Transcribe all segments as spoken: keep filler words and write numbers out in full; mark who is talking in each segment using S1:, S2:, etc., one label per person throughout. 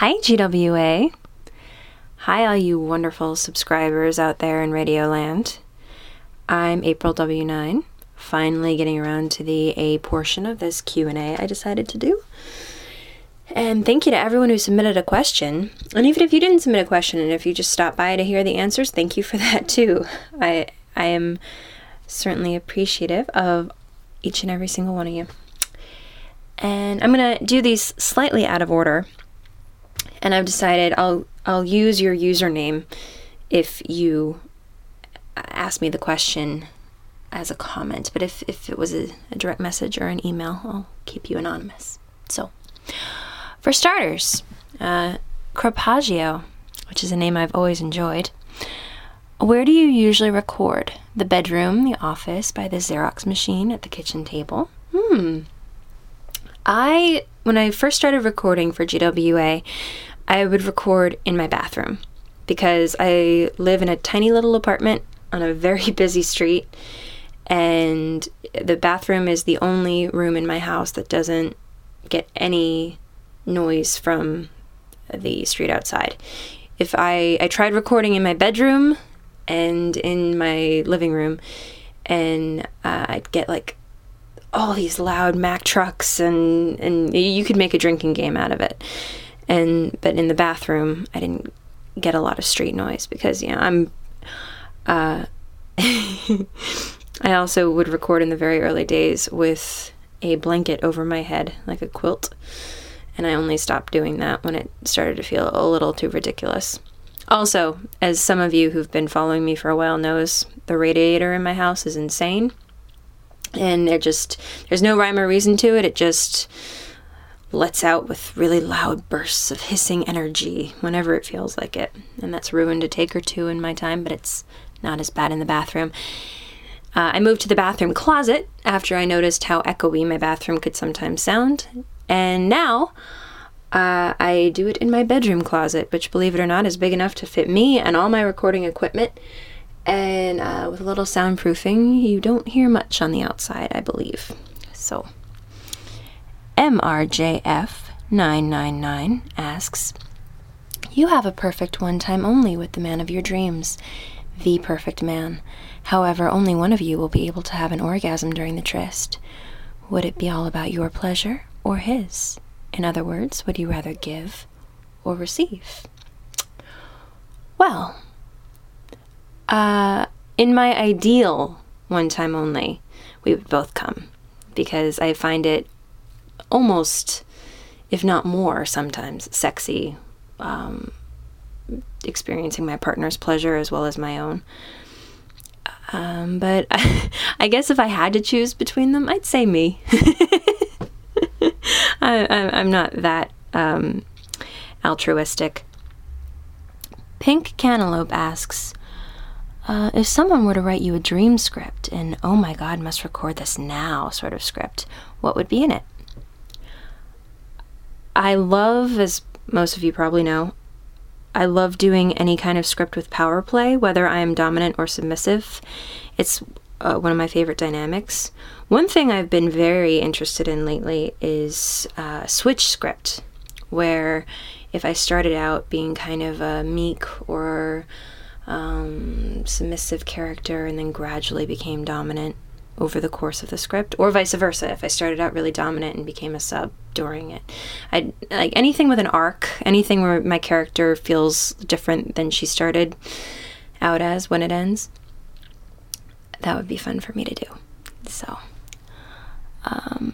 S1: Hi, G W A. Hi, all you wonderful subscribers out there in Radioland. I'm April W nine, finally getting around to the A portion of this Q and A I decided to do. And thank you to everyone who submitted a question. And even if you didn't submit a question, and if you just stopped by to hear the answers, thank you for that too. I I am certainly appreciative of each and every single one of you. And I'm going to do these slightly out of order. And I've decided I'll I'll use your username if you ask me the question as a comment. But if, if it was a, a direct message or an email, I'll keep you anonymous. So, for starters, uh, Carpaccio, which is a name I've always enjoyed. Where do you usually record? The bedroom, the office, by the Xerox machine, at the kitchen table? Hmm. I, when I first started recording for G W A, I would record in my bathroom because I live in a tiny little apartment on a very busy street, and the bathroom is the only room in my house that doesn't get any noise from the street outside. If I, I tried recording in my bedroom and in my living room, and uh, I'd get like all these loud Mack trucks, and, and you could make a drinking game out of it. And but in the bathroom, I didn't get a lot of street noise because, you know, I'm, uh, I also would record in the very early days with a blanket over my head, like a quilt. And I only stopped doing that when it started to feel a little too ridiculous. Also, as some of you who've been following me for a while knows, the radiator in my house is insane. And they're just, there's no rhyme or reason to it. It just lets out with really loud bursts of hissing energy whenever it feels like it. And that's ruined a take or two in my time, but it's not as bad in the bathroom. Uh, I moved to the bathroom closet after I noticed how echoey my bathroom could sometimes sound. And now uh, I do it in my bedroom closet, which, believe it or not, is big enough to fit me and all my recording equipment. And uh, with a little soundproofing, you don't hear much on the outside, I believe. So, M R J F nine nine nine asks, you have a perfect one time only with the man of your dreams, the perfect man. However, only one of you will be able to have an orgasm during the tryst. Would it be all about your pleasure or his? In other words, would you rather give or receive? Well, uh, in my ideal one time only, we would both come, because I find it almost, if not more, sometimes sexy, um, experiencing my partner's pleasure as well as my own. Um, but I, I guess if I had to choose between them, I'd say me. I, I, I'm not that um, altruistic. Pink Cantaloupe asks, uh, if someone were to write you a dream script, an oh my god, must record this now sort of script, what would be in it? I love, as most of you probably know, I love doing any kind of script with power play, whether I am dominant or submissive. It's uh, one of my favorite dynamics. One thing I've been very interested in lately is uh, switch script, where if I started out being kind of a meek or um, submissive character and then gradually became dominant over the course of the script, or vice versa, if I started out really dominant and became a sub during it. I like anything with an arc, anything where my character feels different than she started out as when it ends. That would be fun for me to do. So, um,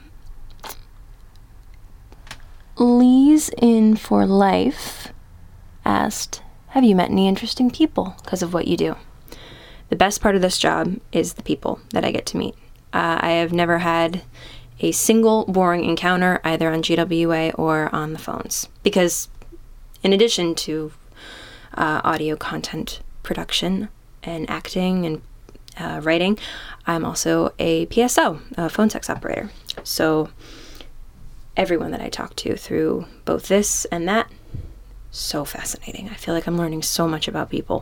S1: Lee's in for life asked, have you met any interesting people because of what you do? The best part of this job is the people that I get to meet. Uh, I have never had a single boring encounter either on G W A or on the phones, because in addition to uh, audio content production and acting and uh, writing, I'm also a P S O, a phone sex operator. So everyone that I talk to through both this and that, so fascinating. I feel like I'm learning so much about people.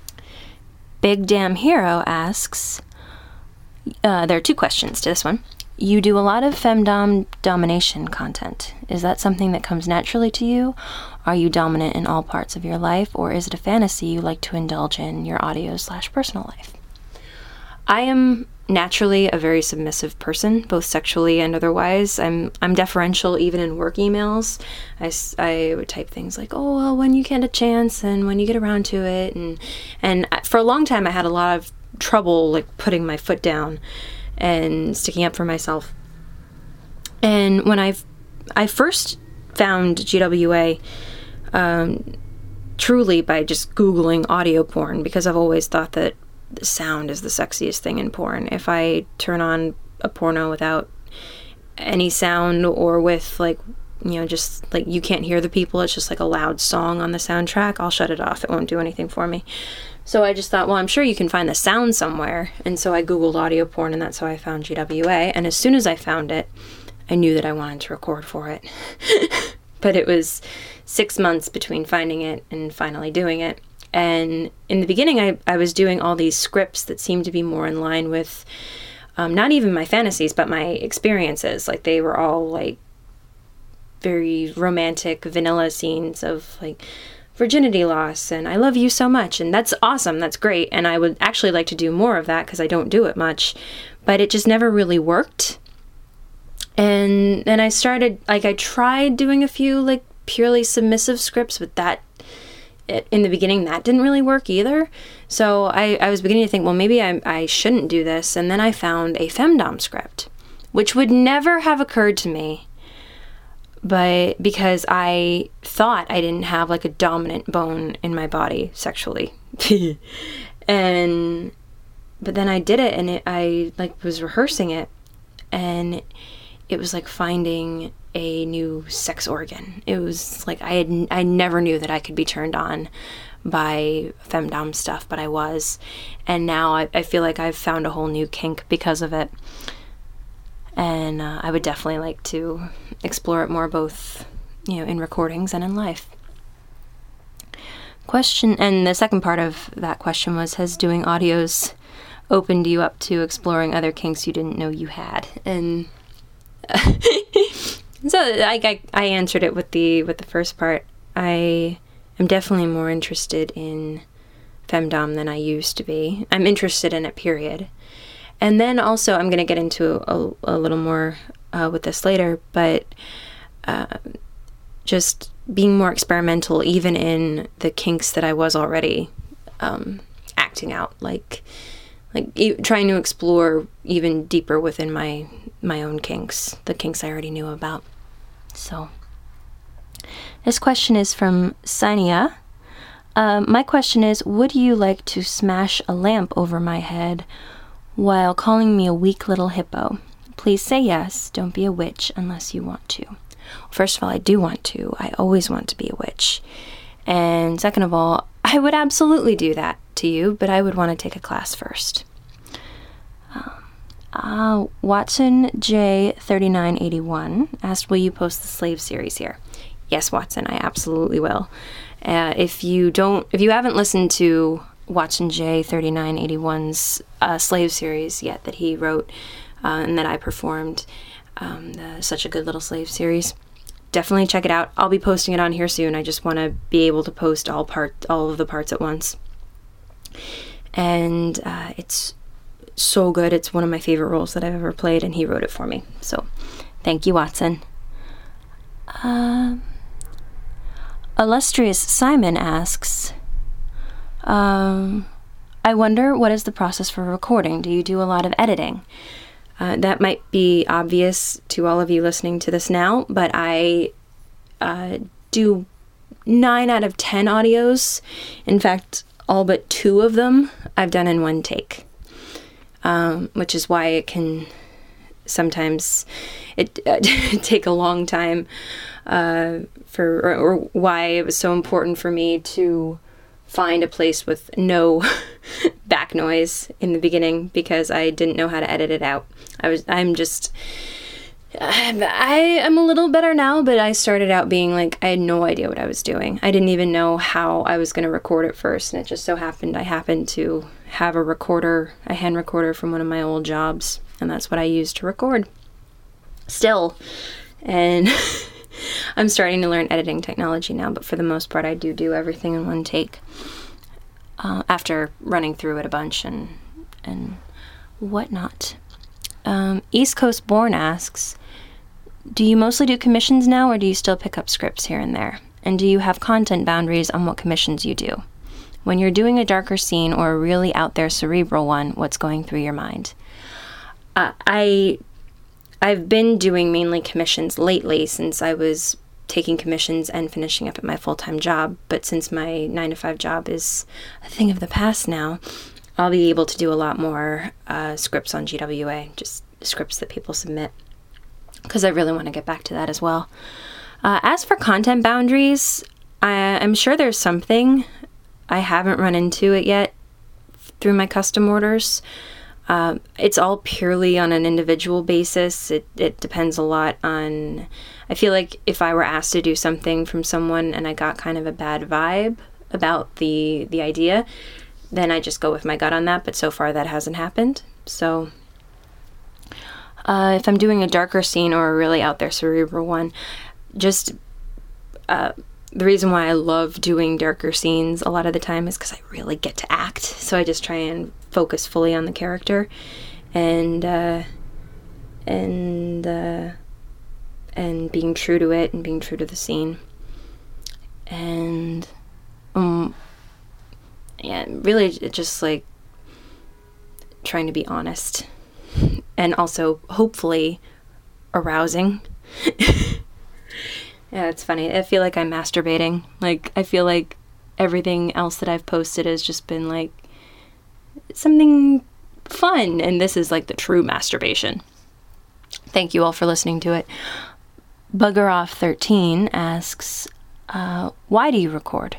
S1: Big Damn Hero asks, uh, there are two questions to this one. you do a lot of femdom domination content. Is that something that comes naturally to you? Are you dominant in all parts of your life, or is it a fantasy you like to indulge in your audio slash personal life? I am naturally a very submissive person, both sexually and otherwise. I'm I'm deferential even in work emails. I, I would type things like, oh, well, when you get a chance and when you get around to it. And, and for a long time, I had a lot of trouble like putting my foot down and sticking up for myself. And when I've, I first found G W A um, truly by just Googling audio porn, because I've always thought that the sound is the sexiest thing in porn. If I turn on a porno without any sound, or with like, you know, just like you can't hear the people, it's just like a loud song on the soundtrack, I'll shut it off. It won't do anything for me. So I just thought, well, I'm sure you can find the sound somewhere. And so I Googled audio porn, and that's how I found G W A. And as soon as I found it, I knew that I wanted to record for it. But it was six months between finding it and finally doing it. And in the beginning, I, I was doing all these scripts that seemed to be more in line with um, not even my fantasies, but my experiences. Like, they were all like very romantic, vanilla scenes of like virginity loss and I love you so much. And that's awesome. That's great. And I would actually like to do more of that because I don't do it much, but it just never really worked. And then I started, like, I tried doing a few like purely submissive scripts, but that it, in the beginning, that didn't really work either. So I, I was beginning to think, well, maybe I, I shouldn't do this. And then I found a femdom script, which would never have occurred to me, but because I thought I didn't have like a dominant bone in my body sexually. And but then I did it, and it, I like was rehearsing it, and it was like finding a new sex organ. It was like I had I never knew that I could be turned on by femdom stuff, but I was. And now I, I feel like I've found a whole new kink because of it. And uh, I would definitely like to explore it more, both, you know, in recordings and in life. Question, and the second part of that question was, has doing audios opened you up to exploring other kinks you didn't know you had? And so I, I I answered it with the with the first part. I am definitely more interested in femdom than I used to be. I'm interested in it, period. And then also, I'm going to get into a, a little more uh, with this later, but uh, just being more experimental, even in the kinks that I was already um, acting out, like like e- trying to explore even deeper within my my own kinks, the kinks I already knew about. So, this question is from Sania. Uh, my question is, would you like to smash a lamp over my head while calling me a weak little hippo? Please say yes. Don't be a witch unless you want to. First of all, I do want to. I always want to be a witch. And second of all, I would absolutely do that to you, but I would want to take a class first. Um, uh, Watson J thirty-nine eighty-one asked, will you post the Slave series here? Yes, Watson, I absolutely will. Uh, if you don't, if you haven't listened to Watson J thirty-nine eighty-one's uh, Slave series yet that he wrote uh, and that I performed, um, the Such a Good Little Slave series, definitely check it out. I'll be posting it on here soon. I just want to be able to post all part, all of the parts at once. And uh, it's so good. It's one of my favorite roles that I've ever played, and he wrote it for me. So thank you, Watson. Uh, Illustrious Simon asks, Um, I wonder, what is the process for recording? Do you do a lot of editing? Uh, that might be obvious to all of you listening to this now, but I uh, do nine out of ten audios. In fact, all but two of them I've done in one take, um, which is why it can sometimes it uh, take a long time uh, for, or, or why it was so important for me to find a place with no back noise in the beginning, because I didn't know how to edit it out. I was, I'm just, I'm, I am a little better now, but I started out being like, I had no idea what I was doing. I didn't even know how I was going to record it first, and it just so happened I happened to have a recorder, a hand recorder from one of my old jobs, and that's what I used to record. still. And I'm starting to learn editing technology now, but for the most part, I do do everything in one take uh, after running through it a bunch and and whatnot. Um, East Coast Born asks, do you mostly do commissions now, or do you still pick up scripts here and there? And do you have content boundaries on what commissions you do? When you're doing a darker scene or a really out there cerebral one, what's going through your mind? Uh, I, I've been doing mainly commissions lately since I was taking commissions and finishing up at my full-time job. But since my nine to five job is a thing of the past now, I'll be able to do a lot more uh, scripts on G W A, just scripts that people submit, because I really want to get back to that as well. Uh, as for content boundaries, I, I'm sure there's something. I haven't run into it yet through my custom orders. Uh, it's all purely on an individual basis. It, it depends a lot on... I feel like if I were asked to do something from someone and I got kind of a bad vibe about the the idea, then I just go with my gut on that, but so far that hasn't happened. So uh, if I'm doing a darker scene or a really out there cerebral one, just... Uh, The reason why I love doing darker scenes a lot of the time is because I really get to act. So I just try and focus fully on the character, and uh, and uh, and being true to it and being true to the scene, and um, yeah, really just like trying to be honest, and also hopefully arousing. Yeah, it's funny. I feel like I'm masturbating. Like, I feel like everything else that I've posted has just been, like, something fun. And this is, like, the true masturbation. Thank you all for listening to it. Bugger Off thirteen asks, uh, why do you record?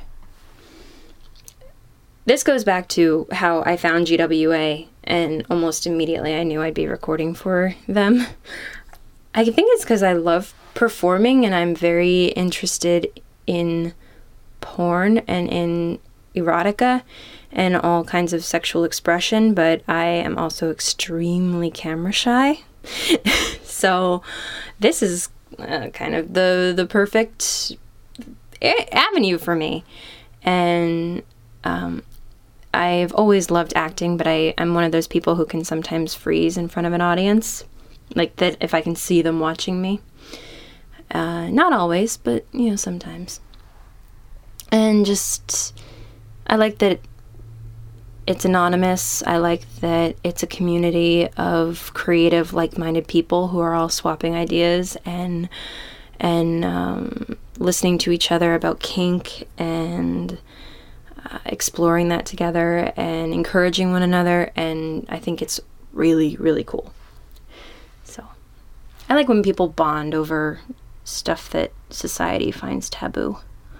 S1: This goes back to how I found G W A, and almost immediately I knew I'd be recording for them. I think it's because I love performing, and I'm very interested in porn and in erotica and all kinds of sexual expression, but I am also extremely camera shy. So this is uh, kind of the the perfect a- avenue for me. And um, I've always loved acting, but I, I'm one of those people who can sometimes freeze in front of an audience. Like that, if I can see them watching me. Uh, not always, but, you know, sometimes. And just, I like that it's anonymous. I like that it's a community of creative, like-minded people who are all swapping ideas and and um, listening to each other about kink and uh, exploring that together and encouraging one another. And I think it's really, really cool. So I like when people bond over stuff that society finds taboo.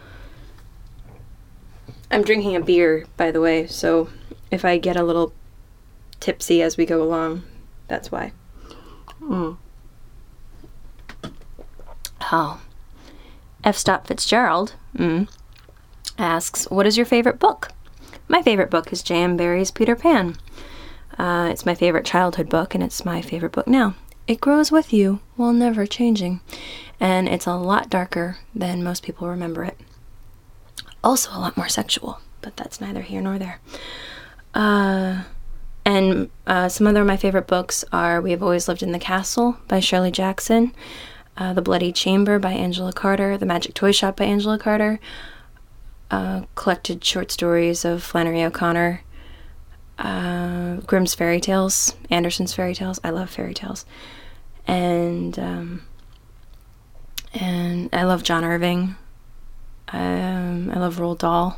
S1: I'm drinking a beer, by the way, so if I get a little tipsy as we go along, that's why. Mm. Oh. F. Stop Fitzgerald mm, asks, what is your favorite book? My favorite book is J M Barrie's Peter Pan. Uh, it's my favorite childhood book, and it's my favorite book now. It grows with you while never changing, and it's a lot darker than most people remember it. Also a lot more sexual, but that's neither here nor there. Uh, and uh, some other of my favorite books are We Have Always Lived in the Castle by Shirley Jackson, uh, The Bloody Chamber by Angela Carter, The Magic Toy Shop by Angela Carter, uh, collected short stories of Flannery O'Connor, uh, Grimm's Fairy Tales, Andersen's Fairy Tales. I love fairy tales. And, um, and I love John Irving. Um, I love Roald Dahl.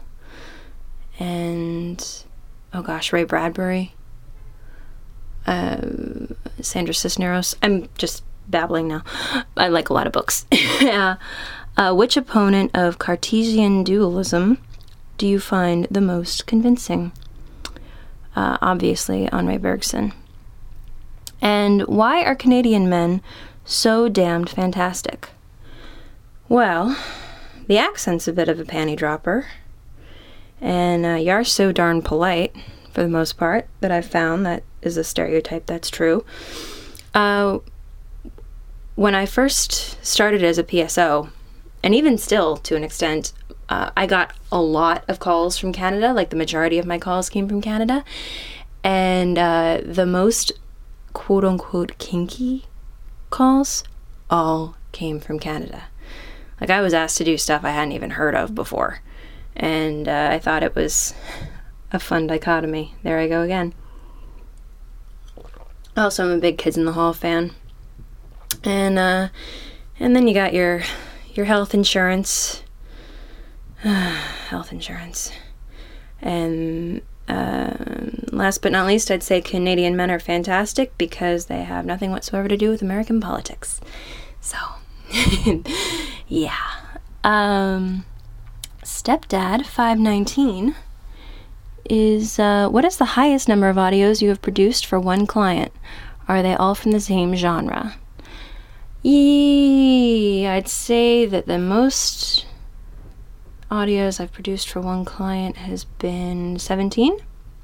S1: And, oh gosh, Ray Bradbury. Uh, Sandra Cisneros. I'm just babbling now. I like a lot of books. Yeah. Uh, which opponent of Cartesian dualism do you find the most convincing? Uh, obviously, Henri Bergson. And why are Canadian men so damned fantastic? Well, the accent's a bit of a panty dropper. And uh, you're so darn polite, for the most part, that I've found that is a stereotype that's true. Uh, when I first started as a P S O, and even still to an extent, uh, I got a lot of calls from Canada. Like the majority of my calls came from Canada. And uh, the most quote-unquote kinky calls all came from Canada. Like, I was asked to do stuff I hadn't even heard of before. And uh, I thought it was a fun dichotomy. There I go again. Also, I'm a big Kids in the Hall fan. And uh, and then you got your your health insurance. health insurance. And um, last but not least, I'd say Canadian men are fantastic because they have nothing whatsoever to do with American politics. So, yeah. Um, Stepdad five nineteen is, uh, what is the highest number of audios you have produced for one client? Are they all from the same genre? Yeah, I'd say that the most audios I've produced for one client has been seventeen.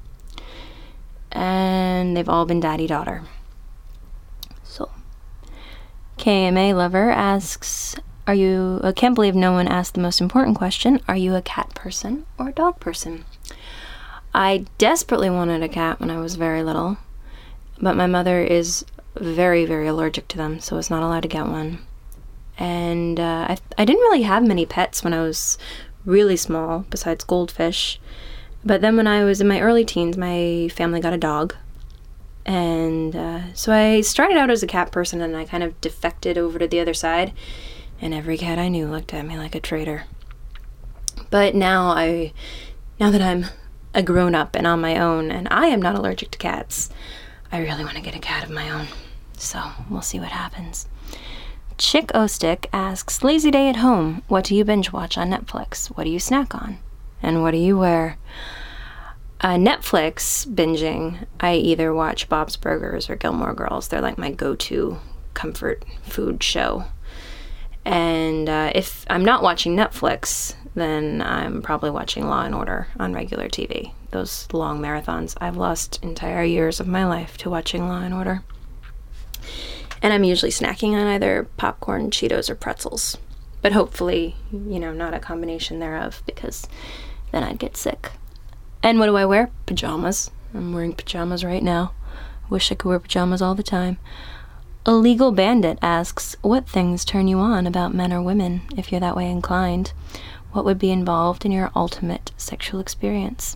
S1: And they've all been daddy-daughter. So, K M A Lover asks, are you, I can't believe no one asked the most important question, are you a cat person or a dog person? I desperately wanted a cat when I was very little, but my mother is very, very allergic to them, so I was not allowed to get one. And uh, I, I didn't really have many pets when I was really small, besides goldfish. But then when I was in my early teens, my family got a dog. And uh, so I started out as a cat person, and I kind of defected over to the other side. And every cat I knew looked at me like a traitor. But now I, now that I'm a grown-up and on my own, and I am not allergic to cats, I really want to get a cat of my own. So we'll see what happens. Chick Ostick asks, lazy day at home, what do you binge watch on Netflix? What do you snack on? And what do you wear? Uh, Netflix binging, I either watch Bob's Burgers or Gilmore Girls. They're like my go-to comfort food show. And uh, if I'm not watching Netflix, then I'm probably watching Law and Order on regular T V. Those long marathons. I've lost entire years of my life to watching Law and Order. And I'm usually snacking on either popcorn, Cheetos, or pretzels. But hopefully, you know, not a combination thereof, because then I'd get sick. And what do I wear? Pajamas. I'm wearing pajamas right now. Wish I could wear pajamas all the time. Illegal Bandit asks, what things turn you on about men or women, if you're that way inclined? What would be involved in your ultimate sexual experience?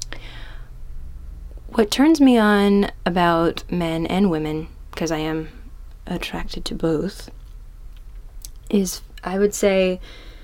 S1: What turns me on about men and women, because I am attracted to both, is, I would say,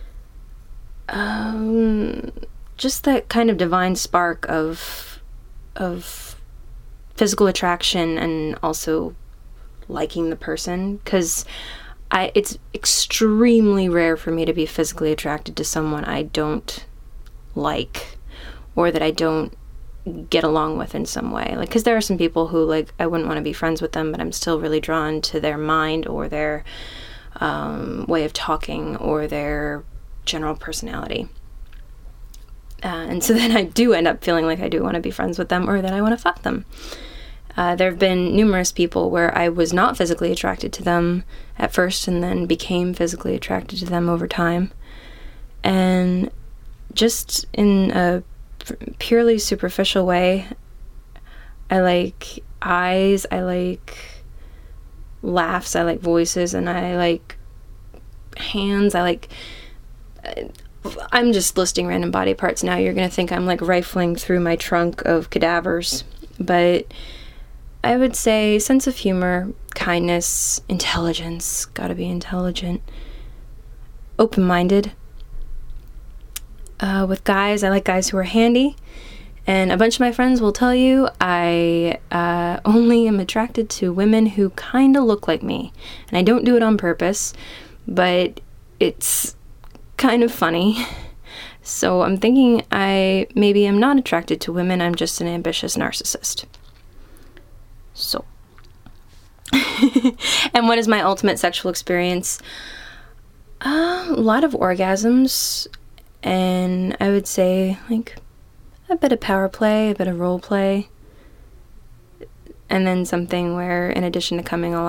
S1: um, just that kind of divine spark of, of physical attraction and also liking the person, because I it's extremely rare for me to be physically attracted to someone I don't like or that I don't get along with in some way. Like, because there are some people who, like, I wouldn't want to be friends with them, but I'm still really drawn to their mind or their um, way of talking or their general personality. Uh, and so then I do end up feeling like I do want to be friends with them or that I want to fuck them. Uh, there have been numerous people where I was not physically attracted to them at first and then became physically attracted to them over time. And just in a purely superficial way, I like eyes, I like laughs, I like voices, and I like hands, I like... I'm just listing random body parts now. You're going to think I'm like rifling through my trunk of cadavers. But I would say sense of humor, kindness, intelligence, gotta be intelligent, open-minded. Uh, with guys, I like guys who are handy. And a bunch of my friends will tell you I uh, only am attracted to women who kind of look like me. And I don't do it on purpose, but it's kind of funny. So I'm thinking I maybe am not attracted to women, I'm just an ambitious narcissist. So. And what is my ultimate sexual experience? Uh, a lot of orgasms, and I would say, like, a bit of power play, a bit of role play, and then something where, in addition to coming a lot,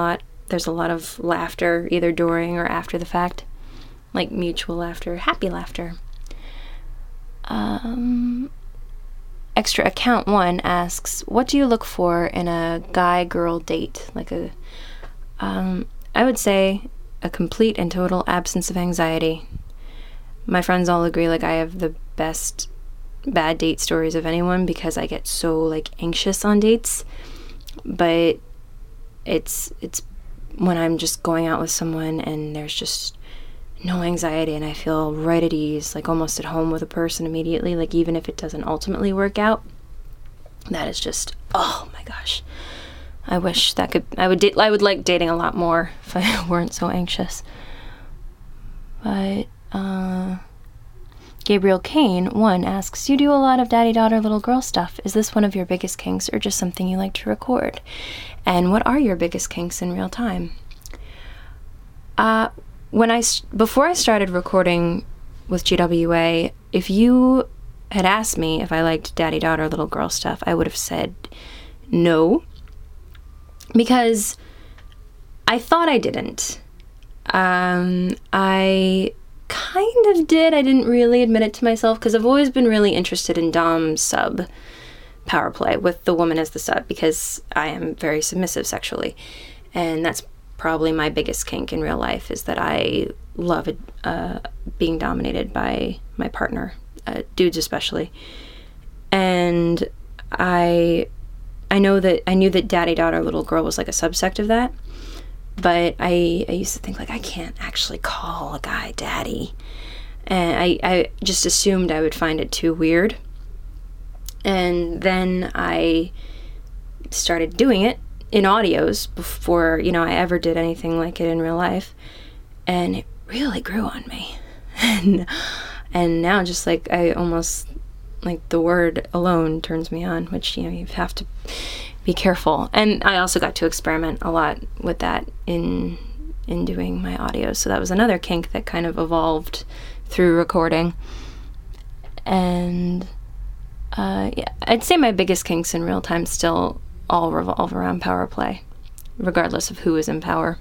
S1: there's a lot of laughter either during or after the fact, like mutual laughter, happy laughter. Um, extra account one asks, what do you look for in a guy-girl date? Like a, um, I would say a complete and total absence of anxiety. My friends all agree, like, I have the best bad date stories of anyone because I get so, like, anxious on dates. But it's it's when I'm just going out with someone and there's just no anxiety and I feel right at ease, like almost at home with a person immediately, like even if it doesn't ultimately work out, that is just, oh my gosh. I wish that could, I would date, I would like dating a lot more if I weren't so anxious. But, uh, Gabriel Kane, one, asks, you do a lot of daddy-daughter, little girl stuff. Is this one of your biggest kinks or just something you like to record? And what are your biggest kinks in real time? Uh, when I, before I started recording with G W A, if you had asked me if I liked daddy-daughter, little girl stuff, I would have said no. Because I thought I didn't. Um, I kind of did. I didn't really admit it to myself because I've always been really interested in dom sub power play with the woman as the sub because I am very submissive sexually. And that's probably my biggest kink in real life, is that I love uh, being dominated by my partner, uh, dudes especially. And I... I know that I knew that daddy, daughter, little girl was like a subsect of that, but I, I used to think like I can't actually call a guy daddy, and I, I just assumed I would find it too weird. And then I started doing it in audios before, you know, I ever did anything like it in real life, and it really grew on me. and and now just like I almost, like the word alone turns me on, which, you know, you have to be careful. And I also got to experiment a lot with that in in doing my audio. So that was another kink that kind of evolved through recording. And uh, yeah, I'd say my biggest kinks in real time still all revolve around power play, regardless of who is in power.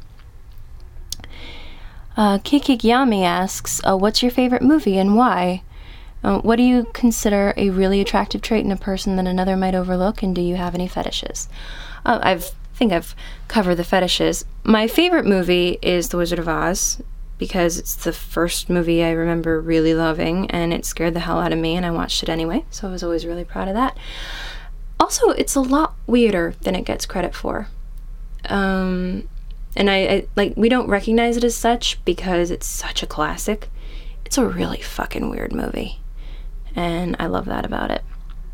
S1: Uh, Kikikyami asks, uh, what's your favorite movie and why? Uh, what do you consider a really attractive trait in a person that another might overlook, and do you have any fetishes? Uh, I've, I think I've covered the fetishes. My favorite movie is The Wizard of Oz, because it's the first movie I remember really loving, and it scared the hell out of me, and I watched it anyway, so I was always really proud of that. Also, it's a lot weirder than it gets credit for. Um, and I, I, like, we don't recognize it as such because it's such a classic. It's a really fucking weird movie. And I love that about it.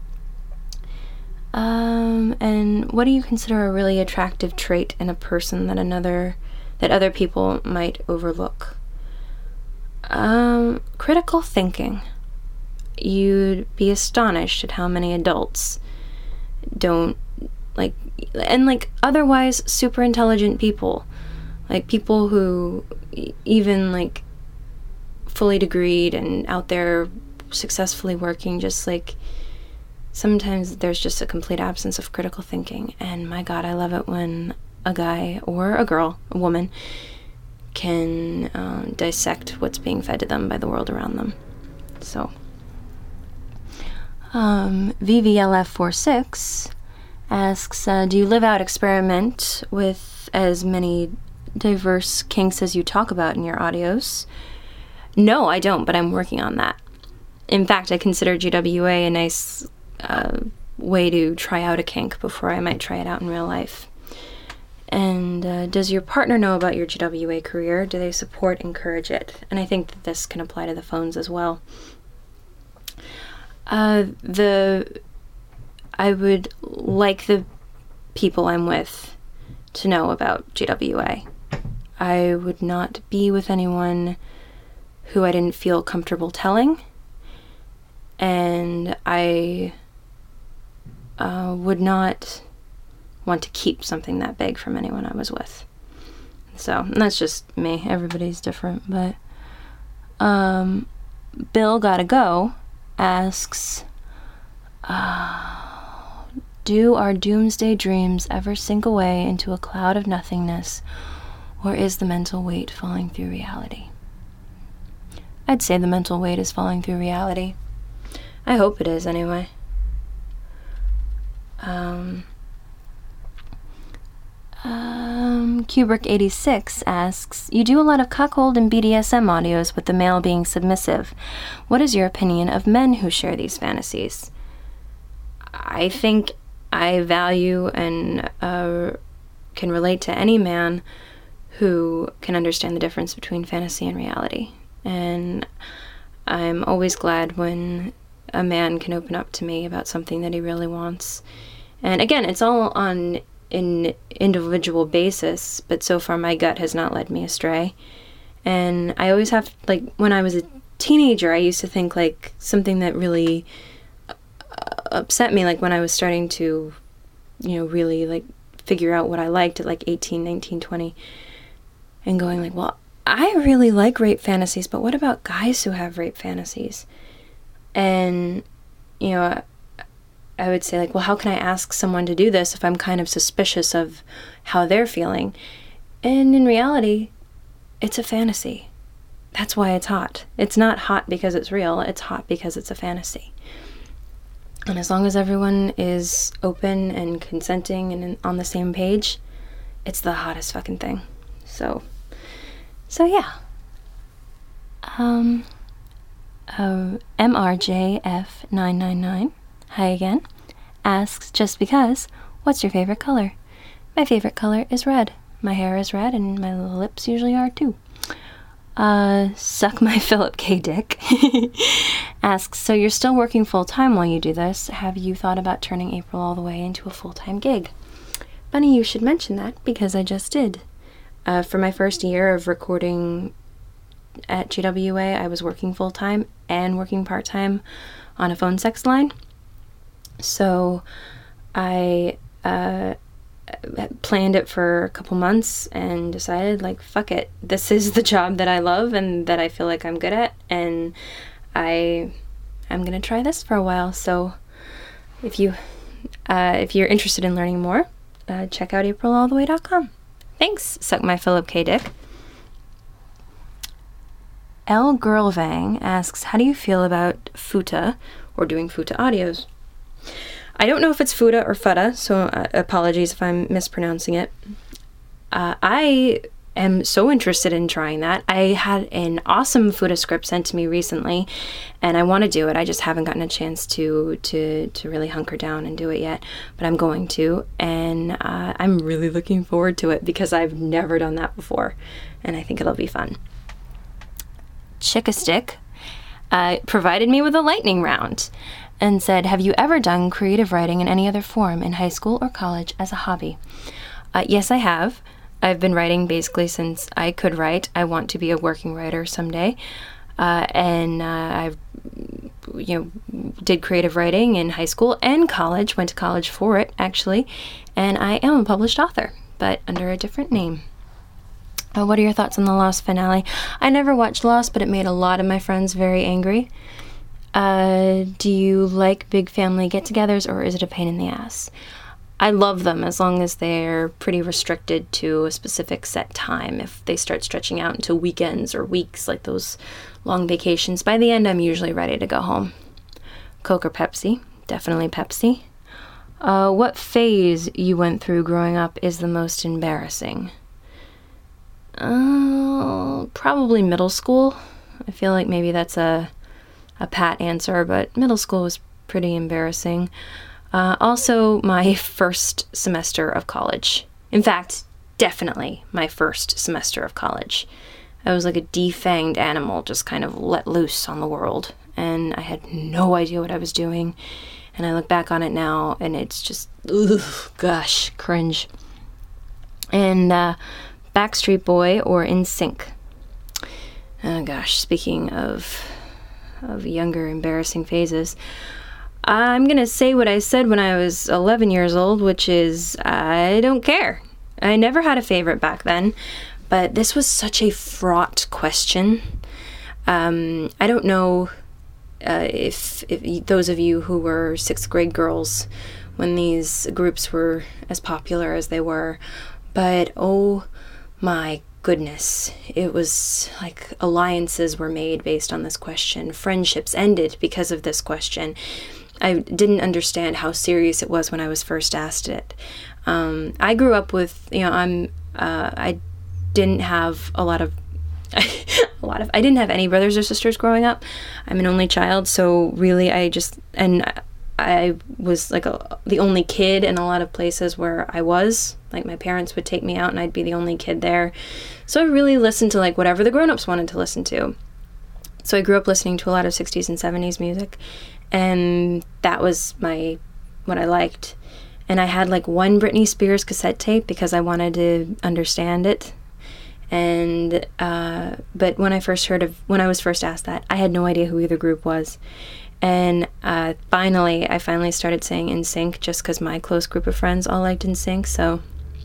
S1: Um, and what do you consider a really attractive trait in a person that another, that other people might overlook? Um, critical thinking. You'd be astonished at how many adults don't, like, and like otherwise super intelligent people. Like people who even like fully degreed and out there successfully working, just like sometimes there's just a complete absence of critical thinking. And my God, I love it when a guy or a girl, a woman, can um, dissect what's being fed to them by the world around them. So, um, V V L F forty-six asks, uh, do you live out experiment with as many diverse kinks as you talk about in your audios? No, I don't, but I'm working on that. In fact, I consider G W A a nice uh, way to try out a kink before I might try it out in real life. And uh, does your partner know about your G W A career? Do they support, encourage it? And I think that this can apply to the phones as well. Uh, the I would like the people I'm with to know about G W A. I would not be with anyone who I didn't feel comfortable telling, and I uh, would not want to keep something that big from anyone I was with. So, and that's just me. Everybody's different, but um, Bill Gotta Go asks, uh, do our doomsday dreams ever sink away into a cloud of nothingness, Or is the mental weight falling through reality? I'd say the mental weight is falling through reality. I hope it is, anyway. Um, um, Kubrick eighty-six asks, you do a lot of cuckold and B D S M audios with the male being submissive. What is your opinion of men who share these fantasies? I think I value and uh, can relate to any man who can understand the difference between fantasy and reality. And I'm always glad when a man can open up to me about something that he really wants. And again, it's all on an individual basis, but so far my gut has not led me astray. And I always have, like, when I was a teenager, I used to think, like, something that really upset me, like when I was starting to, you know, really, like, figure out what I liked at, like, eighteen, nineteen, twenty, and going, like, well, I really like rape fantasies, but what about guys who have rape fantasies? And, you know, I would say, like, well, how can I ask someone to do this if I'm kind of suspicious of how they're feeling? And in reality, it's a fantasy. That's why it's hot. It's not hot because it's real. It's hot because it's a fantasy. And as long as everyone is open and consenting and on the same page, it's the hottest fucking thing. So, so yeah. Um, uh, M R J F nine nine nine, hi again, asks, just because, what's your favorite color? My favorite color is red. My hair is red and my lips usually are too. Uh, suck my Philip K. Dick asks, so you're still working full-time while you do this. Have you thought about turning April All the Way into a full-time gig? Funny you should mention that, because I just did. Uh, for my first year of recording at G W A, I was working full-time and working part-time on a phone sex line. So I uh, planned it for a couple months and decided, like, fuck it. This is the job that I love and that I feel like I'm good at, and I, I'm gonna try this for a while. So if you, uh, if you're interested in learning more, uh, check out april all the way dot com. Thanks, suck my Philip K. Dick. L. Girlvang asks, how do you feel about futa, or doing futa audios? I don't know if it's futa or futta, so uh, apologies if I'm mispronouncing it. Uh, I am so interested in trying that. I had an awesome futa script sent to me recently, and I want to do it. I just haven't gotten a chance to to to really hunker down and do it yet, but I'm going to, and uh, I'm really looking forward to it because I've never done that before, and I think it'll be fun. Chickastick uh, provided me with a lightning round and said, have you ever done creative writing in any other form in high school or college as a hobby? Uh, yes, I have. I've been writing basically since I could write. I want to be a working writer someday. Uh, and uh, I've, you know, did creative writing in high school and college, went to college for it, actually. And I am a published author, but under a different name. Uh, what are your thoughts on the Lost finale? I never watched Lost, but it made a lot of my friends very angry. Uh, do you like big family get-togethers, or is it a pain in the ass? I love them as long as they're pretty restricted to a specific set time. If they start stretching out into weekends or weeks, like those long vacations, by the end I'm usually ready to go home. Coke or Pepsi? Definitely Pepsi. Uh, what phase you went through growing up is the most embarrassing? Uh, probably middle school. I feel like maybe that's a a pat answer, but middle school was pretty embarrassing. Uh, also, my first semester of college. In fact, definitely my first semester of college. I was like a defanged animal just kind of let loose on the world, and I had no idea what I was doing. And I look back on it now, and it's just, ugh, gosh, cringe. And uh, Backstreet Boy or NSYNC? Oh gosh, speaking of of younger embarrassing phases, I'm gonna say what I said when I was eleven years old, which is I don't care. I never had a favorite back then, but this was such a fraught question. Um, I don't know uh, if, if those of you who were sixth grade girls when these groups were as popular as they were, but oh my goodness. It was like alliances were made based on this question. Friendships ended because of this question. I didn't understand how serious it was when I was first asked it. Um, I grew up with, you know, I'm, uh, I didn't have a lot of, a lot of, I didn't have any brothers or sisters growing up. I'm an only child, so really I just, and I was like a, the only kid in a lot of places where I was. Like my parents would take me out and I'd be the only kid there. So I really listened to like whatever the grown-ups wanted to listen to. So I grew up listening to a lot of sixties and seventies music, and that was my, what I liked. And I had like one Britney Spears cassette tape because I wanted to understand it. And, uh, but when I first heard of, when I was first asked that, I had no idea who either group was. And uh, finally, I finally started saying N Sync just because my close group of friends all liked N Sync, so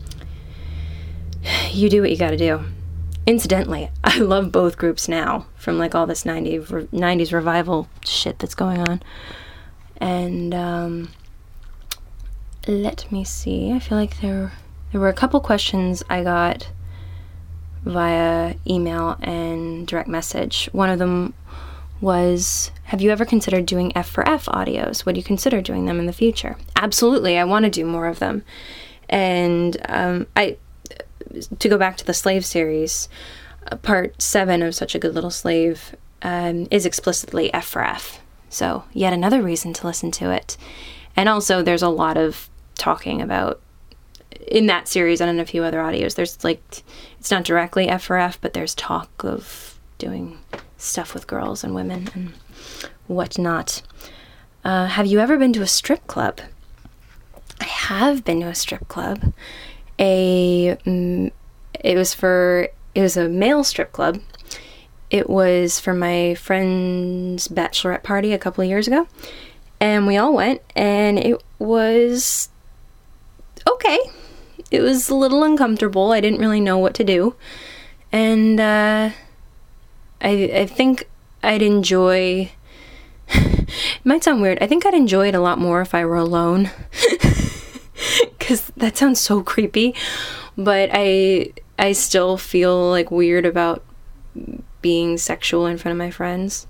S1: you do what you gotta do. Incidentally, I love both groups now, from like all this nineties revival shit that's going on. And um, let me see, I feel like there, there were a couple questions I got via email and direct message. One of them was, have you ever considered doing F for F audios? Would you consider doing them in the future? Absolutely, I want to do more of them. And um, I, to go back to the Slave series, uh, part seven of Such a Good Little Slave um, is explicitly F for F. So yet another reason to listen to it. And also there's a lot of talking about, in that series and in a few other audios, there's like, it's not directly F for F, but there's talk of doing stuff with girls and women and whatnot. Uh, have you ever been to a strip club? I have been to a strip club. A, mm, it was for, it was a male strip club. It was for my friend's bachelorette party a couple of years ago. And we all went, and it was okay. It was a little uncomfortable. I didn't really know what to do. And uh, I, I think I'd enjoy... It might sound weird. I think I'd enjoy it a lot more if I were alone. Because that sounds so creepy. But I, I still feel like weird about being sexual in front of my friends.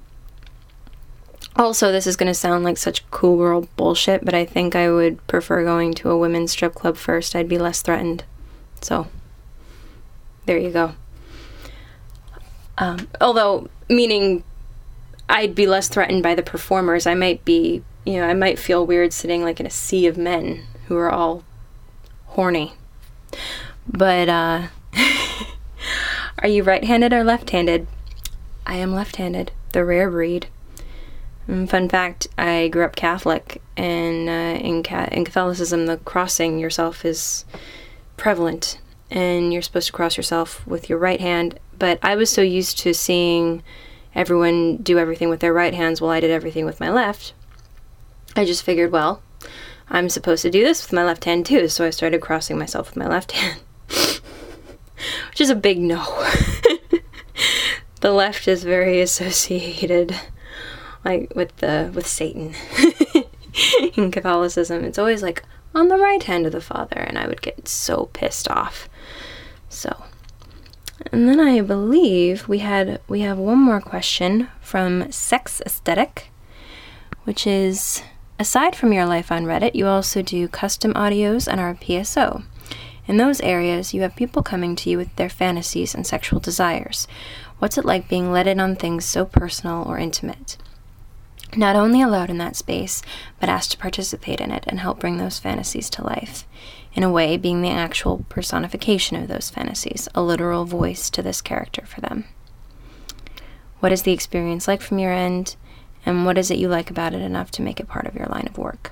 S1: Also, this is going to sound like such cool girl bullshit, but I think I would prefer going to a women's strip club first. I'd be less threatened. So, there you go. Um, although, meaning I'd be less threatened by the performers. I might be, you know, I might feel weird sitting like in a sea of men who are all horny. But, uh, are you right-handed or left-handed? I am left-handed, the rare breed. Fun fact, I grew up Catholic, and uh, in, Ca- in Catholicism, the crossing yourself is prevalent, and you're supposed to cross yourself with your right hand, but I was so used to seeing everyone do everything with their right hands while I did everything with my left, I just figured, well, I'm supposed to do this with my left hand too, so I started crossing myself with my left hand, which is a big no. The left is very associated like with the with Satan. In Catholicism, it's always like on the right hand of the Father, and I would get so pissed off. So, and then I believe we had we have one more question from Sex Aesthetic, which is, aside from your life on Reddit, you also do custom audios and are a P S O. In those areas, you have people coming to you with their fantasies and sexual desires. What's it like being let in on things so personal or intimate? Not only allowed in that space, but asked to participate in it and help bring those fantasies to life. In a way, being the actual personification of those fantasies, a literal voice to this character for them. What is the experience like from your end, and what is it you like about it enough to make it part of your line of work?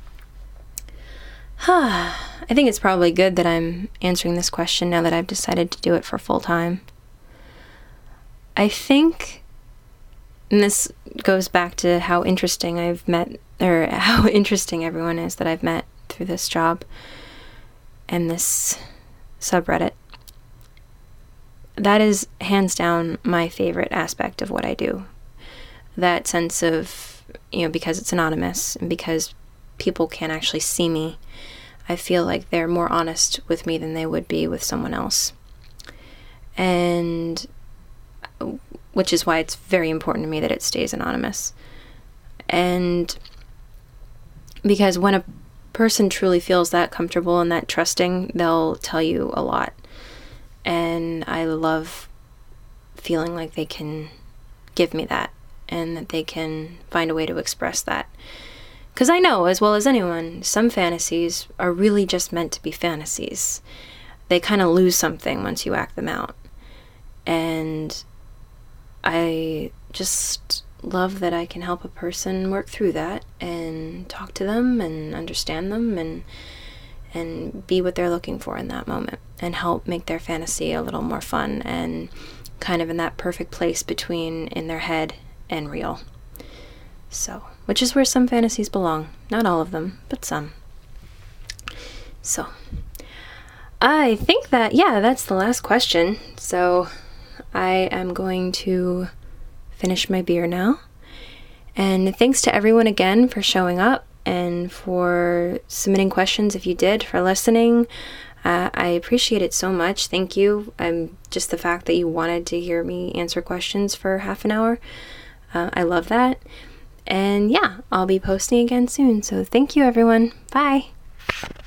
S1: I think it's probably good that I'm answering this question now that I've decided to do it for full time. I think... And this goes back to how interesting I've met, or how interesting everyone is that I've met through this job and this subreddit. That is hands down my favorite aspect of what I do. That sense of, you know, because it's anonymous and because people can't actually see me, I feel like they're more honest with me than they would be with someone else. and which is why it's very important to me that it stays anonymous. And because when a person truly feels that comfortable and that trusting, they'll tell you a lot. And I love feeling like they can give me that and that they can find a way to express that. Because I know, as well as anyone, some fantasies are really just meant to be fantasies. They kind of lose something once you act them out. And I just love that I can help a person work through that and talk to them and understand them and and be what they're looking for in that moment and help make their fantasy a little more fun and kind of in that perfect place between in their head and real. So, which is where some fantasies belong. Not all of them, but some. So, I think that, yeah, that's the last question. So, I am going to finish my beer now. And thanks to everyone again for showing up and for submitting questions if you did, for listening. Uh, I appreciate it so much. Thank you. Um, just the fact that you wanted to hear me answer questions for half an hour. Uh, I love that. And yeah, I'll be posting again soon. So thank you, everyone. Bye.